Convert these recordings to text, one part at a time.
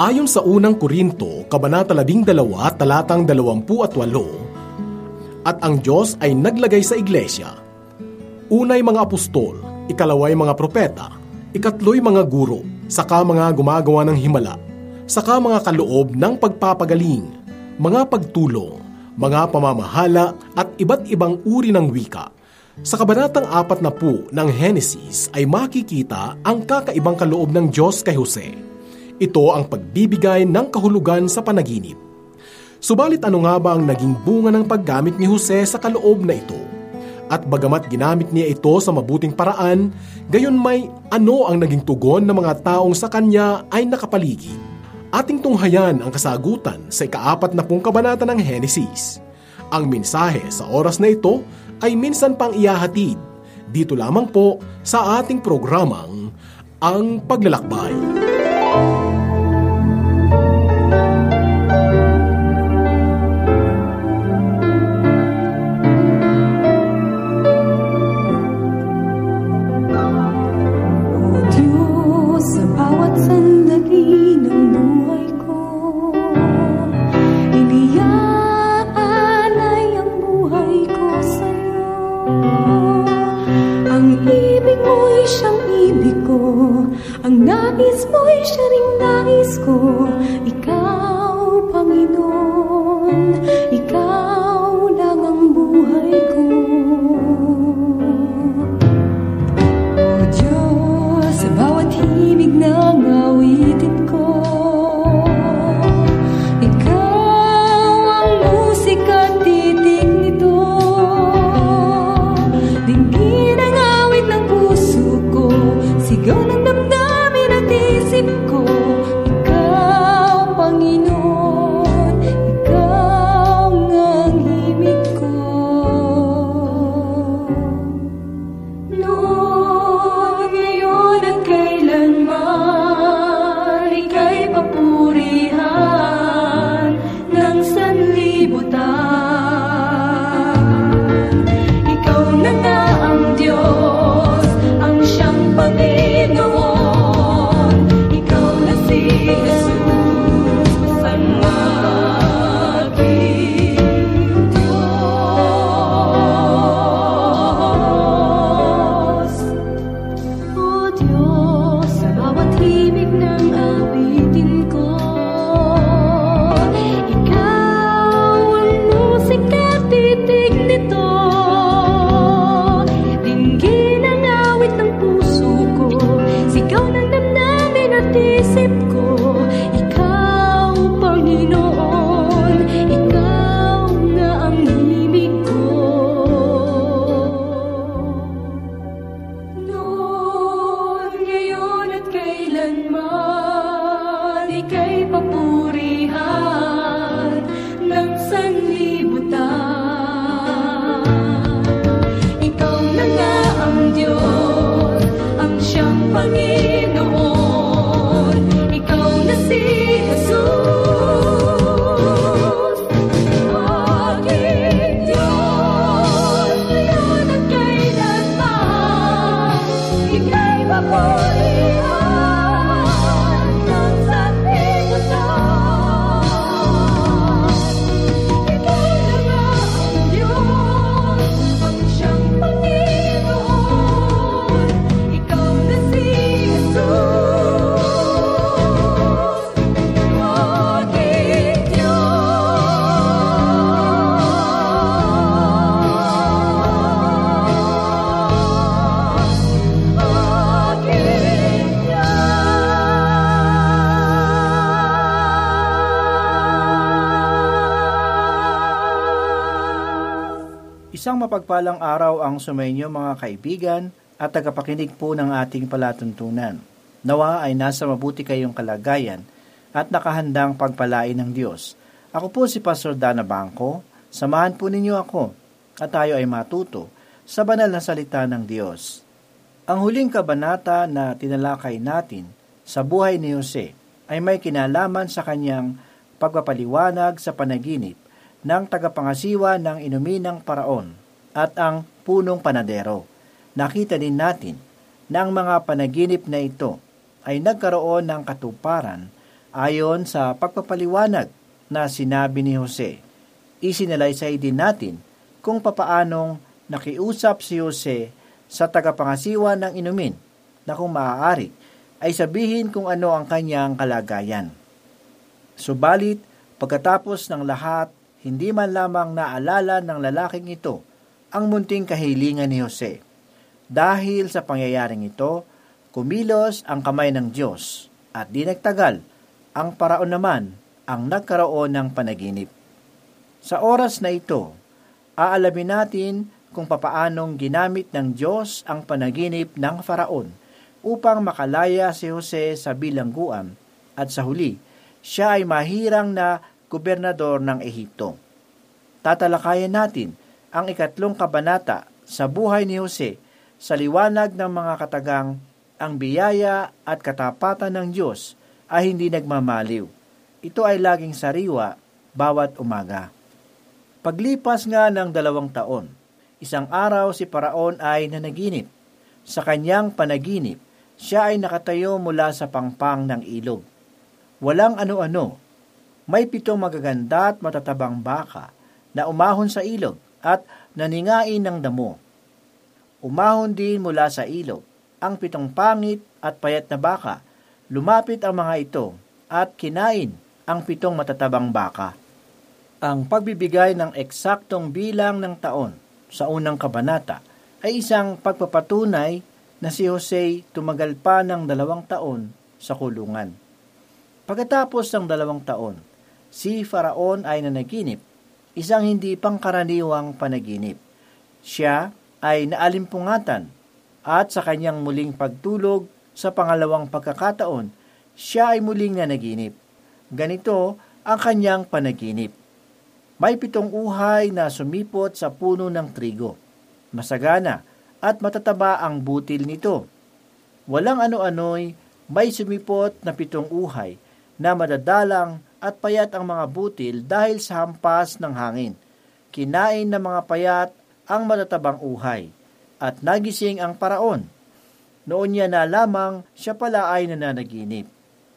Ayon sa unang Korinto, Kabanata 12, talatang 28, at ang Diyos ay naglagay sa iglesia, unay mga apostol, ikalaway mga propeta, ikatloy mga guro, saka mga gumagawa ng himala, saka mga kaloob ng pagpapagaling, mga pagtulong, mga pamamahala at iba't ibang uri ng wika. Sa kabanatang 40 ng Henesis ay makikita ang kakaibang kaloob ng Diyos kay Jose. Ito ang pagbibigay ng kahulugan sa panaginip. Subalit ano nga ba ang naging bunga ng paggamit ni Jose sa kaloob na ito? At bagamat ginamit niya ito sa mabuting paraan, gayon may ano ang naging tugon ng mga taong sa kanya ay nakapaligid. Ating tunghayan ang kasagutan sa ika-40 kabanata ng Henesis. Ang mensahe sa oras na ito ay minsan pang ihahatid dito lamang po sa ating programang Ang Paglalakbay. Ang nais mo'y siya ring nais ko. Ikaw, Panginoon, ikaw lang ang buhay ko. O Diyos, sa bawat himig ng awitin ko, ikaw ang musika at titig nito. Dinggin ang awit ng puso ko, sigaw ng damdamin at isip ko. Ikaw, Panginoon, ikaw ang himig ko. Noon, ngayon at kailanman, ika'y papurihan ng sanlibutan. Ikaw na nga ang Diyos, ang siyang Panginoon. Ikaw na si Jesus, ang aking Diyos. O Diyos, sa bawat himig ng awitin ko, ikaw ang musika at titig nito. Dinggin ang awit ng puso ko, sigaw ng damdamin at isip ko. Ikaw, Panginoon, ikaw na ang himig ko. Noon, ngayon at kailanman, ika'y papurihan ng sanlibutan. Ikaw na nga ang Diyos, ang siyang Panginoon. Ikaw na si Jesus, aking Diyos. Ngayon at kailanman, ika'y papurihan ng sanlibutan. Ikaw na nga ang Diyos, ang siyang Panginoon. Ikaw na si Jesus, aking Isang mapagpalang araw ang sumainyo mga kaibigan at tagapakinig po ng ating palatuntunan. Nawa ay nasa mabuti kayong kalagayan at nakahandang pagpalain ng Diyos. Ako po si Pastor Dana Bangko. Samahan po ninyo ako at tayo ay matuto sa banal na salita ng Diyos. Ang huling kabanata na tinalakay natin sa buhay ni Jose ay may kinalaman sa kanyang pagpapaliwanag sa panaginip ng tagapangasiwa ng inuminang paraon at ang punong panadero. Nakita din natin na ang mga panaginip na ito ay nagkaroon ng katuparan Ayon sa pagpapaliwanag na sinabi ni Jose, isinalaysay din natin kung papaanong nakiusap si Jose sa tagapangasiwa ng inumin na kung maaari ay sabihin kung ano ang kanyang kalagayan. Subalit, pagkatapos ng lahat, hindi man lamang naalala ng lalaking ito ang munting kahilingan ni Jose. Dahil sa pangyayaring ito, kumilos ang kamay ng Diyos at di nagtagal, ang paraon naman ang nagkaroon ng panaginip. Sa oras na ito, aalamin natin kung papaanong ginamit ng Diyos ang panaginip ng Faraon upang makalaya si Jose sa bilangguan at sa huli, siya ay mahirang na gobernador ng Ehipto. Tatalakayan natin ang 3 kabanata sa buhay ni Jose sa liwanag ng mga katagang ang biyaya at katapatan ng Diyos ay hindi nagmamaliw. Ito ay laging sariwa bawat umaga. Paglipas nga ng 2 taon, isang araw si Paraon ay nanaginip. Sa kanyang panaginip, siya ay nakatayo mula sa pangpang ng ilog. Walang ano-ano. May 7 magaganda at matatabang baka na umahon sa ilog at naningain ng damo. Umahon din mula sa ilog ang 7 pangit at payat na baka. Lumapit ang mga ito at kinain ang 7 matatabang baka. Ang pagbibigay ng eksaktong bilang ng taon sa unang kabanata ay isang pagpapatunay na si Jose tumagal pa ng 2 taon sa kulungan. Pagkatapos ng 2 taon, si Faraon ay nanaginip, isang hindi pangkaraniwang panaginip. Siya ay naalimpungatan at sa kanyang muling pagtulog sa pangalawang pagkakataon, siya ay muling nanaginip. Ganito ang kanyang panaginip. May 7 uhay na sumipot sa puno ng trigo. Masagana at matataba ang butil nito. Walang ano-ano'y may sumipot na 7 uhay na madadalang at payat ang mga butil dahil sa hampas ng hangin. Kinain ng mga payat ang matatabang uhay at nagising ang Paraon. Noon niya na lamang siya pala ay nananaginip.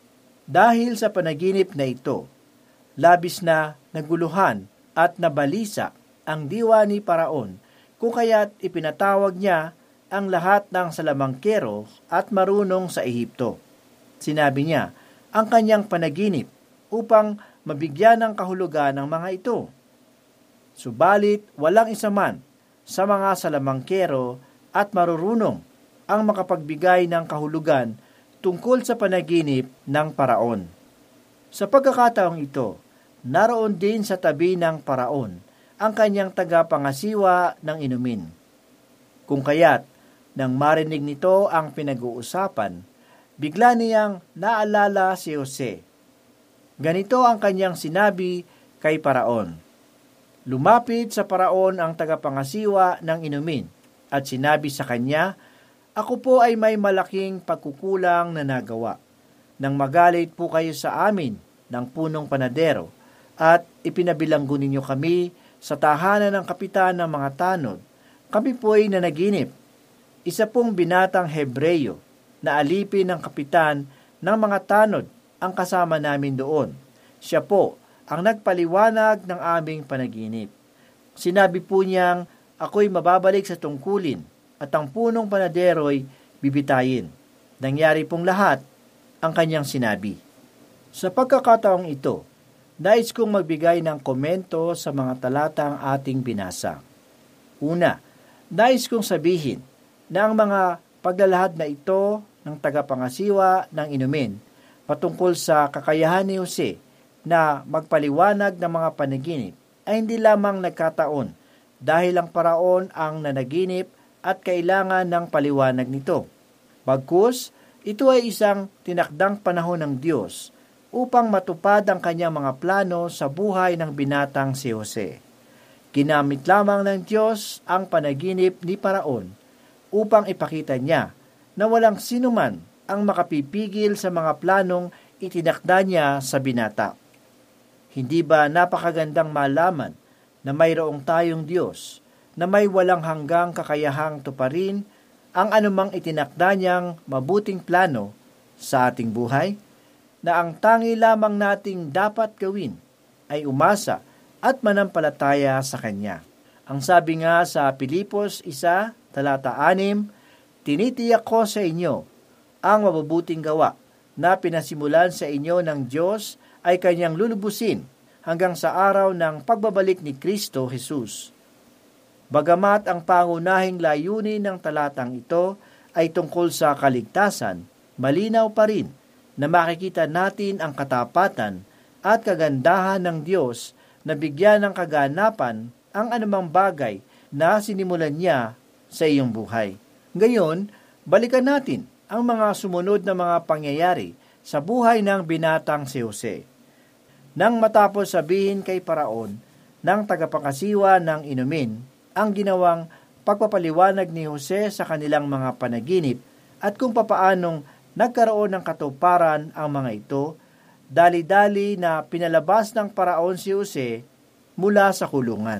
Dahil sa panaginip na ito, labis na naguluhan at nabalisa ang diwa ni Paraon, kung kaya't ipinatawag niya ang lahat ng salamangkero at marunong sa Ehipto. Sinabi niya ang kanyang panaginip upang mabigyan ng kahulugan ng mga ito. Subalit walang isa man sa mga salamangkero at marurunong ang makapagbigay ng kahulugan tungkol sa panaginip ng Paraon. Sa pagkakataong ito, naroon din sa tabi ng Paraon ang kanyang tagapangasiwa ng inumin. Kung kaya't, nang marinig nito ang pinag-uusapan, bigla niyang naalala si Jose. Ganito ang kanyang sinabi kay Paraon. Lumapit sa Paraon ang tagapangasiwa ng inumin at sinabi sa kanya, "Ako po ay may malaking pagkukulang na nagawa. Nang magalit po kayo sa amin ng punong panadero at ipinabilanggo ninyo kami sa tahanan ng kapitan ng mga tanod, kami po ay nanaginip. Isa pong binatang Hebreyo na alipin ng kapitan ng mga tanod ang kasama namin doon. Siya po ang nagpaliwanag ng aming panaginip. Sinabi po niyang ako'y mababalik sa tungkulin at ang punong panadero'y bibitayin. Nangyari pong lahat ang kanyang sinabi." Sa pagkakataong ito, nais kong magbigay ng komento sa mga talatang ating binasa. Una, nais kong sabihin na ang mga paglalahad na ito ng tagapangasiwa ng inumin patungkol sa kakayahan ni Jose na magpaliwanag ng mga panaginip ay hindi lamang nagkataon dahil ang Paraon ang nanaginip at kailangan ng paliwanag nito. Bagkus, ito ay isang tinakdang panahon ng Diyos upang matupad ang kanyang mga plano sa buhay ng binatang si Jose. Ginamit lamang ng Diyos ang panaginip ni Paraon upang ipakita niya na walang sinuman ang makapipigil sa mga planong itinakda niya sa binata. Hindi ba napakagandang malaman na mayroong tayong Diyos na may walang hanggang kakayahang tuparin ang anumang itinakda niyang mabuting plano sa ating buhay? na ang tangi lamang nating dapat gawin ay umasa at manampalataya sa Kanya. Ang sabi nga sa Pilipos 1:6, tinitiyak ko sa inyo ang mabubuting gawa na pinasimulan sa inyo ng Diyos ay Kanyang lulubusin hanggang sa araw ng pagbabalik ni Kristo Jesus. Bagamat ang pangunahing layunin ng talatang ito ay tungkol sa kaligtasan, malinaw pa rin na makikita natin ang katapatan at kagandahan ng Diyos na bigyan ng kaganapan ang anumang bagay na sinimulan niya sa iyong buhay. Ngayon, balikan natin ang mga sumunod na mga pangyayari sa buhay ng binatang si Jose. Nang matapos sabihin kay Paraon ng tagapangasiwa ng inumin ang ginawang pagpapaliwanag ni Jose sa kanilang mga panaginip at kung papaanong nagkaroon ng katuparan ang mga ito, dali-dali na pinalabas ng Paraon si Jose mula sa kulungan.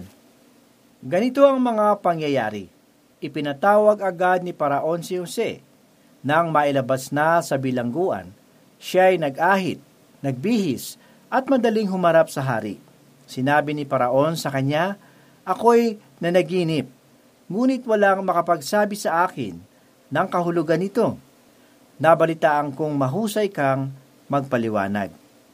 Ganito ang mga pangyayari. Ipinatawag agad ni Paraon si Jose. Nang mailabas na sa bilangguan, siya ay nag-ahit, nagbihis, at madaling humarap sa hari. Sinabi ni Paraon sa kanya, "Ako'y nanaginip, ngunit walang makapagsabi sa akin ng kahulugan nito. Nabalitaan kong mahusay kang magpaliwanag."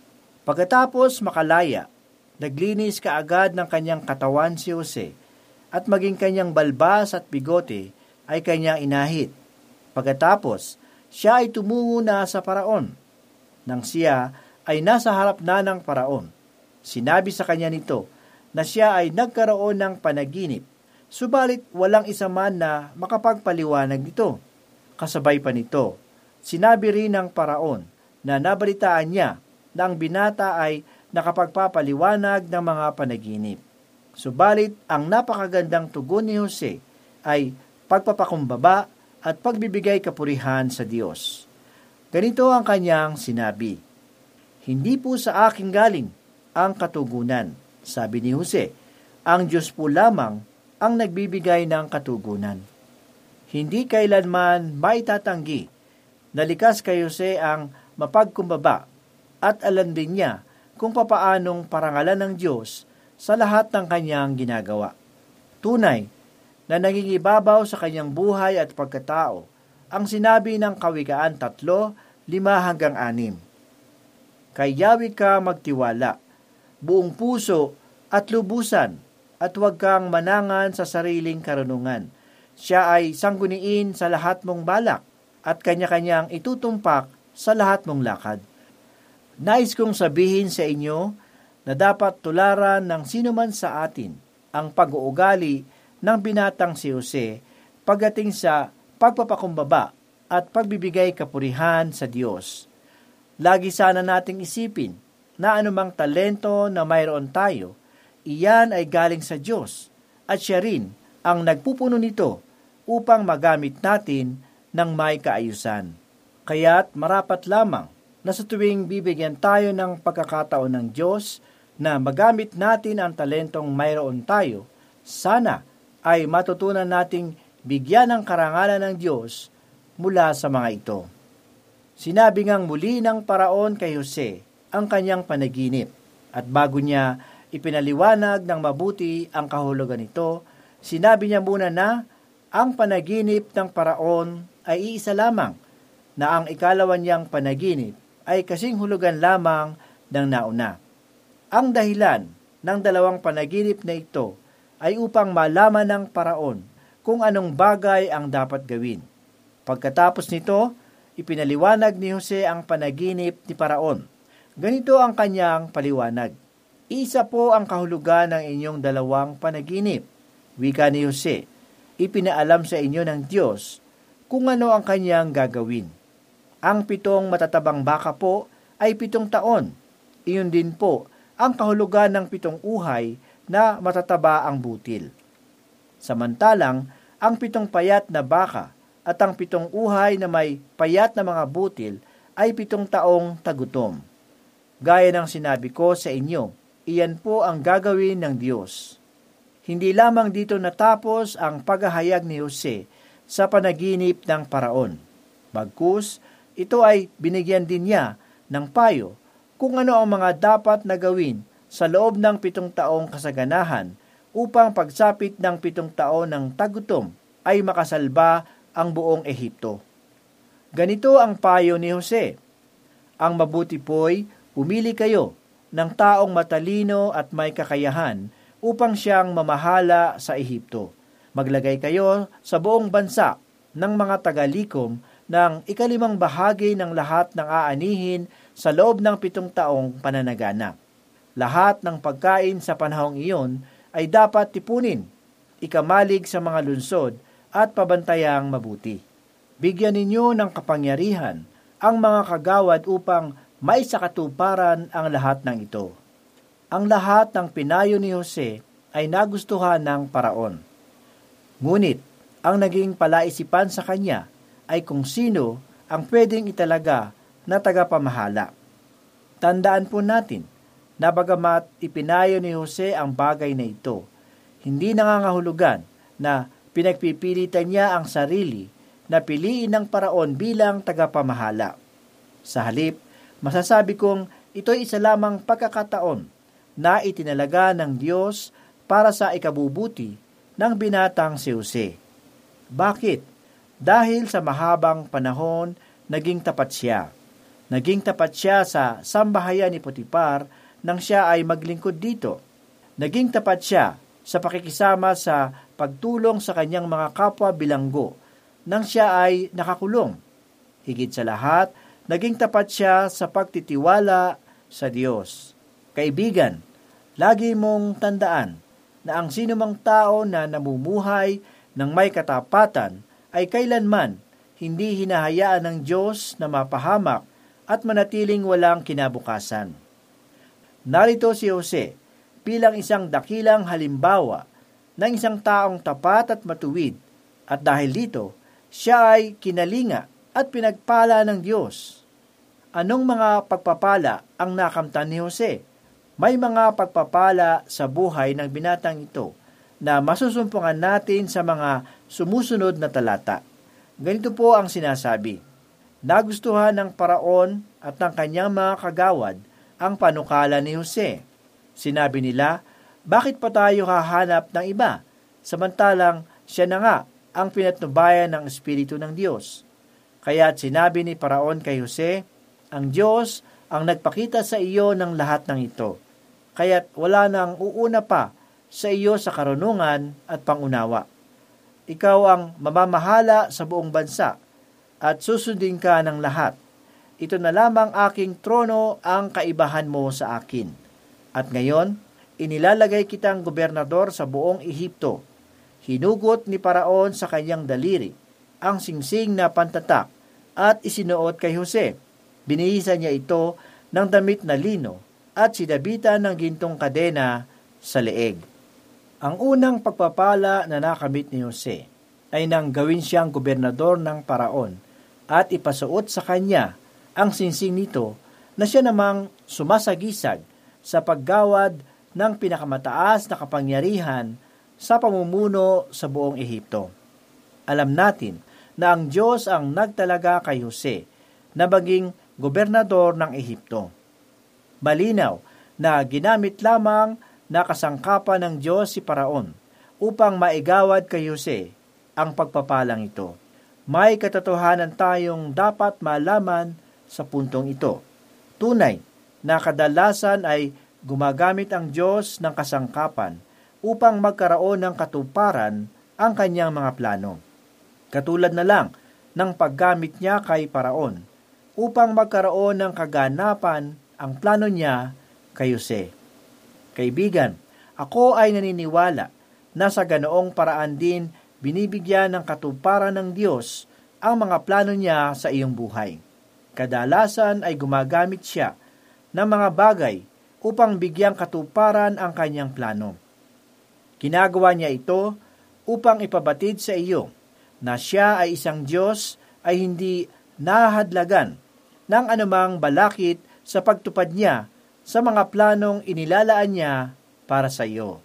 Pagkatapos makalaya, naglinis kaagad ng kanyang katawan si Jose, at maging kanyang balbas at bigote ay kanyang inahit. Pagkatapos, siya ay tumungo na sa Paraon. Nang siya ay nasa harap na ng Paraon, sinabi sa kanya nito na siya ay nagkaroon ng panaginip, subalit walang isa man na makapagpaliwanag nito. Kasabay pa nito, sinabi rin ng Paraon na nabalitaan niya na ang binata ay nakapagpapaliwanag ng mga panaginip. Subalit ang napakagandang tugon ni Jose ay pagpapakumbaba at pagbibigay kapurihan sa Diyos. Ganito ang kanyang sinabi, "Hindi po sa akin galing ang katugunan," sabi ni Jose, "ang Diyos po lamang ang nagbibigay ng katugunan." Hindi kailanman maitatanggi na likas kay Jose ang mapagkumbaba at alam din niya kung papaanong parangalan ng Diyos sa lahat ng kanyang ginagawa. Tunay na nangingibabaw sa kanyang buhay at pagkatao ang sinabi ng Kawikaan 3:5-6. "Kay Yahweh ka magtiwala, buong puso at lubusan, at huwag kang manangan sa sariling karunungan. Siya ay sangguniin sa lahat mong balak, at kanya-kanyang itutumpak sa lahat mong lakad." Nais kong sabihin sa inyo na dapat tularan ng sinuman sa atin ang pag-uugali ng binatang si Jose pagdating sa pagpapakumbaba at pagbibigay kapurihan sa Diyos. Lagi sana nating isipin na anumang talento na mayroon tayo, iyan ay galing sa Diyos at siya rin ang nagpupuno nito upang magamit natin ng may kaayusan. Kaya't marapat lamang na sa tuwing bibigyan tayo ng pagkakataon ng Diyos na magamit natin ang talentong mayroon tayo, sana ay matutunan nating bigyan ng karangalan ng Diyos mula sa mga ito. Sinabi ngang muli ng Paraon kay Jose ang kanyang panaginip, at bago niya ipinaliwanag ng mabuti ang kahulugan nito, sinabi niya muna na ang panaginip ng Paraon ay iisa lamang, na ang ikalawa niyang panaginip ay kasing hulugan lamang ng nauna. Ang dahilan ng dalawang panaginip na ito ay upang malaman ng Paraon kung anong bagay ang dapat gawin. Pagkatapos nito, ipinaliwanag ni Jose ang panaginip ni Paraon. Ganito ang kanyang paliwanag, "Isa po ang kahulugan ng inyong dalawang panaginip." Wika ni Jose, "Ipinaalam sa inyo ng Diyos kung ano ang kanyang gagawin. Ang 7 matatabang baka po ay 7 taon. Iyon din po ang kahulugan ng 7 uhay na matataba ang butil. Samantalang, ang 7 payat na baka at ang 7 uhay na may payat na mga butil ay 7 taong tagutom. Gaya ng sinabi ko sa inyo, iyan po ang gagawin ng Diyos." Hindi lamang dito natapos ang paghahayag ni Jose sa panaginip ng Paraon. Bagkus, ito ay binigyan din niya ng payo kung ano ang mga dapat na gawin sa loob ng 7 taong kasaganahan upang pagsapit ng 7 taon ng tagutom ay makasalba ang buong Ehipto. Ganito ang payo ni Jose: ang mabuti po'y pumili kayo ng taong matalino at may kakayahan upang siyang mamahala sa Ehipto. Maglagay kayo sa buong bansa ng mga tagalikom ng 5 bahagi ng lahat ng aanihin sa loob ng 7 taong pananagana. Lahat ng pagkain sa panahong iyon ay dapat tipunin, ikamalig sa mga lunsod at pabantayang mabuti. Bigyan ninyo ng kapangyarihan ang mga kagawad upang maisakatuparan ang lahat ng ito. Ang lahat ng pinayo ni Jose ay nagustuhan ng paraon. Ngunit, ang naging palaisipan sa kanya ay kung sino ang pwedeng italaga na tagapamahala. Tandaan po natin na bagamat ipinayo ni Jose ang bagay na ito, hindi nangangahulugan na pinagpipilitan niya ang sarili na piliin ng paraon bilang tagapamahala. Sa halip, masasabi kong ito'y isa lamang pagkakataon na itinalaga ng Diyos para sa ikabubuti ng binatang si Jose. Bakit? Dahil sa mahabang panahon, naging tapat siya. Naging tapat siya sa sambahayan ni Potiphar nang siya ay maglingkod dito. Naging tapat siya sa pakikisama sa pagtulong sa kanyang mga kapwa bilanggo nang siya ay nakakulong. Higit sa lahat, naging tapat siya sa pagtitiwala sa Diyos. Kaibigan, lagi mong tandaan na ang sinumang tao na namumuhay ng may katapatan ay kailanman hindi hinahayaan ng Diyos na mapahamak at manatiling walang kinabukasan. Narito si Jose bilang isang dakilang halimbawa ng isang taong tapat at matuwid, at dahil dito, siya ay kinalinga at pinagpala ng Diyos. Anong mga pagpapala ang nakamtan ni Jose? May mga pagpapala sa buhay ng binatang ito na masusumpungan natin sa mga sumusunod na talata. Ganito po ang sinasabi: nagustuhan ng paraon at ng kanyang mga kagawad ang panukala ni Jose. Sinabi nila, bakit pa tayo hahanap ng iba, samantalang siya na nga ang pinatnubayan ng Espiritu ng Diyos. Kaya't sinabi ni paraon kay Jose, ang Diyos ang nagpakita sa iyo ng lahat ng ito. Kaya't wala nang uuna pa sa iyo sa karunungan at pangunawa. Ikaw ang mamamahala sa buong bansa at susundin ka ng lahat. Ito na lamang aking trono ang kaibahan mo sa akin. At ngayon, inilalagay kitang gobernador sa buong Ehipto. Hinugot ni paraon sa kanyang daliri ang singsing na pantatak at isinuot kay Jose. Binihisan niya ito ng damit na lino at sinabitan ng gintong kadena sa leeg. Ang unang pagpapala na nakamit ni Jose ay nang gawin siyang gobernador ng paraon at ipasuot sa kanya ang singsing nito na siya namang sumasagisag sa paggawad ng pinakamataas na kapangyarihan sa pamumuno sa buong Ehipto. Alam natin na ang Diyos ang nagtalaga kay Jose na maging gobernador ng Ehipto. Malinaw na ginamit lamang na kasangkapan ng Diyos si paraon upang maigawad kay Jose ang pagpapalang ito. May katotohanan tayong dapat malaman sa puntong ito. Tunay na kadalasan ay gumagamit ang Diyos ng kasangkapan upang magkaroon ng katuparan ang kanyang mga plano. Katulad na lang ng paggamit niya kay paraon upang magkaroon ng kaganapan ang plano niya kay Jose. Kaibigan, ako ay naniniwala na sa ganoong paraan din binibigyan ng katuparan ng Diyos ang mga plano niya sa iyong buhay. Kadalasan ay gumagamit siya ng mga bagay upang bigyang katuparan ang kanyang plano. Ginagawa niya ito upang ipabatid sa iyo na siya ay isang Diyos ay hindi nahahadlagan ng anumang balakid sa pagtupad niya sa mga planong inilalaan niya para sa iyo.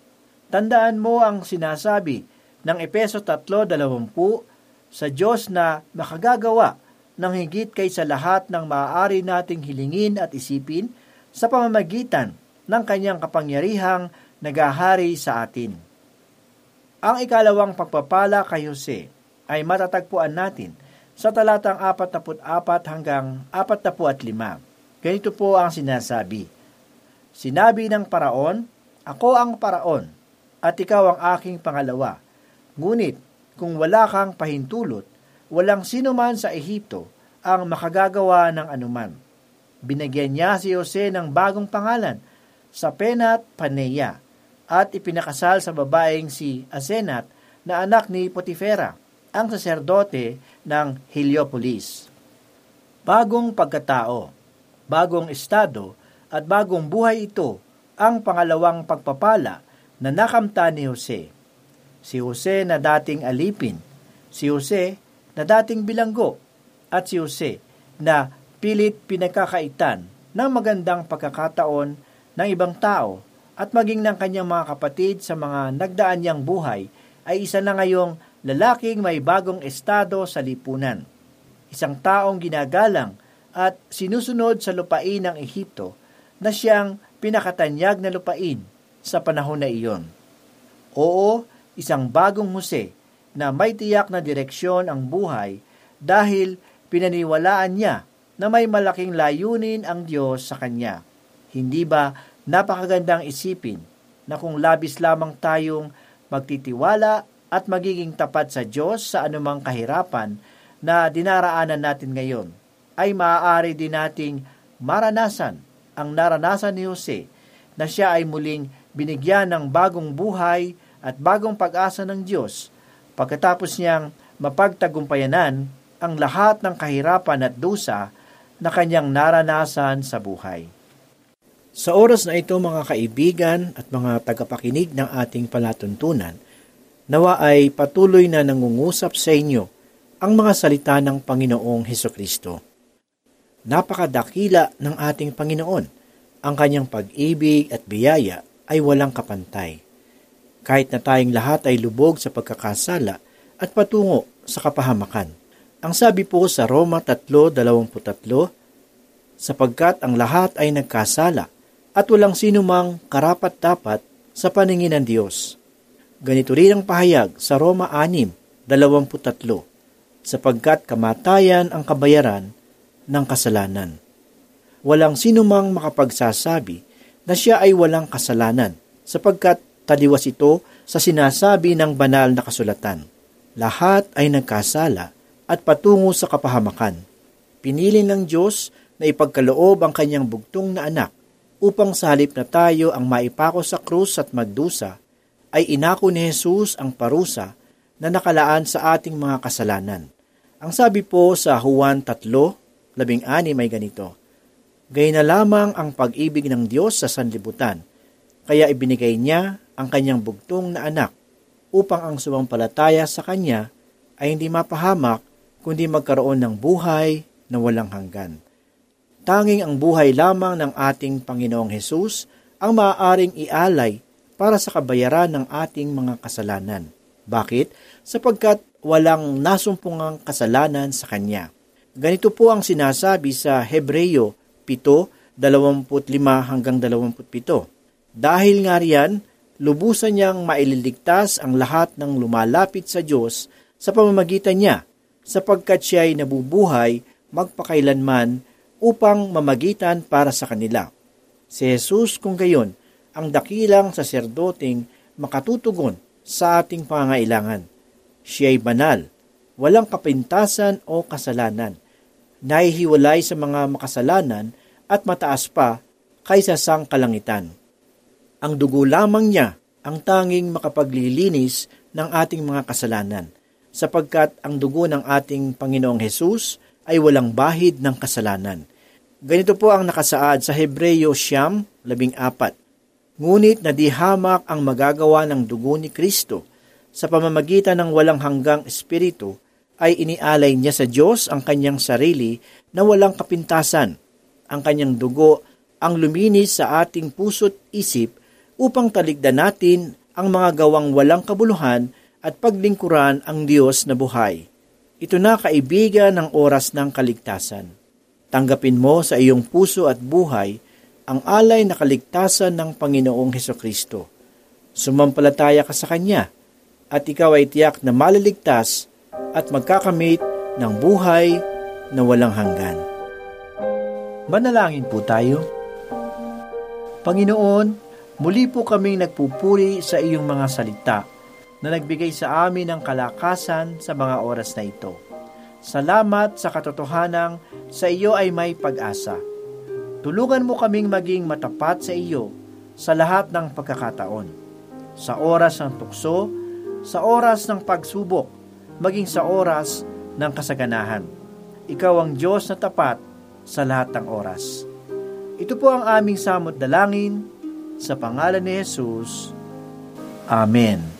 Tandaan mo ang sinasabi ng Efeso 3:20 sa Diyos na makagagawa ng higit kaysa lahat ng maaari nating hilingin at isipin sa pamamagitan ng kanyang kapangyarihang nagahari sa atin. Ang ikalawang pagpapala kay Jose ay matatagpuan natin sa talatang 44 hanggang 45. Ganito po ang sinasabi. Sinabi ng Paraon, "Ako ang Paraon, at ikaw ang aking pangalawa. Ngunit kung wala kang pahintulot, walang sino man sa Ehipto ang makagagawa ng anuman." Binigyan niya si Jose ng bagong pangalan, Sapenat Paneah, at ipinakasal sa babaeng si Asenat na anak ni Potifera, ang saserdote ng Heliopolis. Bagong pagkatao, bagong estado, at bagong buhay ito ang pangalawang pagpapala na nakamta ni Jose. Si Jose na dating alipin, si Jose na dating bilanggo, at si Jose na pilit pinagkakaitan ng magandang pagkakataon ng ibang tao at maging ng kanyang mga kapatid sa mga nagdaan niyang buhay, ay isa na ngayong lalaking may bagong estado sa lipunan. Isang taong ginagalang at sinusunod sa lupain ng Ehipto na siyang pinakatanyag na lupain sa panahon na iyon. Oo, isang bagong Jose na may tiyak na direksyon ang buhay dahil pinaniwalaan niya na may malaking layunin ang Diyos sa kanya. Hindi ba napakagandang isipin na kung labis lamang tayong magtitiwala at magiging tapat sa Diyos sa anumang kahirapan na dinaraanan natin ngayon, ay maaari din nating maranasan ang naranasan ni Jose na siya ay muling binigyan ng bagong buhay at bagong pag-asa ng Diyos pagkatapos niyang mapagtagumpayanan ang lahat ng kahirapan at dusa na kanyang naranasan sa buhay. Sa oras na ito, mga kaibigan at mga tagapakinig ng ating palatuntunan, nawa ay patuloy na nangungusap sa inyo ang mga salita ng Panginoong Hesukristo. Napakadakila ng ating Panginoon. Ang kanyang pag-ibig at biyaya ay walang kapantay. Kahit na tayong lahat ay lubog sa pagkakasala at patungo sa kapahamakan. Ang sabi po sa Roma 3:23, sapagkat ang lahat ay nagkasala at walang sino mang karapat-dapat sa paningin ng Diyos. Ganito rin ang pahayag sa Roma 6:23, sapagkat kamatayan ang kabayaran ng kasalanan. Walang sino mang makapagsasabi na siya ay walang kasalanan, sapagkat taliwas ito sa sinasabi ng banal na kasulatan. Lahat ay nagkasala at patungo sa kapahamakan. Pinili ng Diyos na ipagkaloob ang kanyang bugtong na anak upang sa halip na tayo ang maipako sa krus at magdusa, ay inako ni Jesus ang parusa na nakalaan sa ating mga kasalanan. Ang sabi po sa Juan 3:16 may ganito, "Gayon na lamang ang pag-ibig ng Diyos sa sanlibutan, kaya ibinigay niya ang kanyang bugtong na anak upang ang sumampalataya sa kanya ay hindi mapahamak kundi magkaroon ng buhay na walang hanggan." Tanging ang buhay lamang ng ating Panginoong Hesus ang maaaring ialay para sa kabayaran ng ating mga kasalanan. Bakit? Sapagkat walang nasumpungang kasalanan sa Kanya. Ganito po ang sinasabi sa Hebreo 7:25 hanggang 27. Dahil nga riyan, lubusan niyang maililigtas ang lahat ng lumalapit sa Diyos sa pamamagitan niya, sapagkat siya ay nabubuhay magpakailanman upang mamagitan para sa kanila. Si Jesus kung gayon, ang dakilang saserdoteng makatutugon sa ating pangangailangan. Siya ay banal, walang kapintasan o kasalanan, nahihiwalay sa mga makasalanan at mataas pa kaysa sang kalangitan. Ang dugo lamang niya ang tanging makapaglilinis ng ating mga kasalanan, sapagkat ang dugo ng ating Panginoong Hesus ay walang bahid ng kasalanan. Ganito po ang nakasaad sa Hebreo 9:14. Ngunit nadihamak ang magagawa ng dugo ni Kristo sa pamamagitan ng walang hanggang espiritu, ay inialay niya sa Diyos ang kanyang sarili na walang kapintasan. Ang kanyang dugo ang luminis sa ating puso't isip upang taligdan natin ang mga gawang walang kabuluhan at paglingkuran ang Diyos na buhay. Ito na, kaibigan, ang oras ng kaligtasan. Tanggapin mo sa iyong puso at buhay ang alay na kaligtasan ng Panginoong Hesukristo. Sumampalataya ka sa Kanya at ikaw ay tiyak na maliligtas at magkakamit ng buhay na walang hanggan. Manalangin po tayo. Panginoon, muli po kaming nagpupuri sa iyong mga salita na nagbigay sa amin ng kalakasan sa mga oras na ito. Salamat sa katotohanang sa iyo ay may pag-asa. Tulungan mo kaming maging matapat sa iyo sa lahat ng pagkakataon. Sa oras ng tukso, sa oras ng pagsubok, maging sa oras ng kasaganahan. Ikaw ang Diyos na tapat sa lahat ng oras. Ito po ang aming samot dalangin sa pangalan ni Jesus. Amen.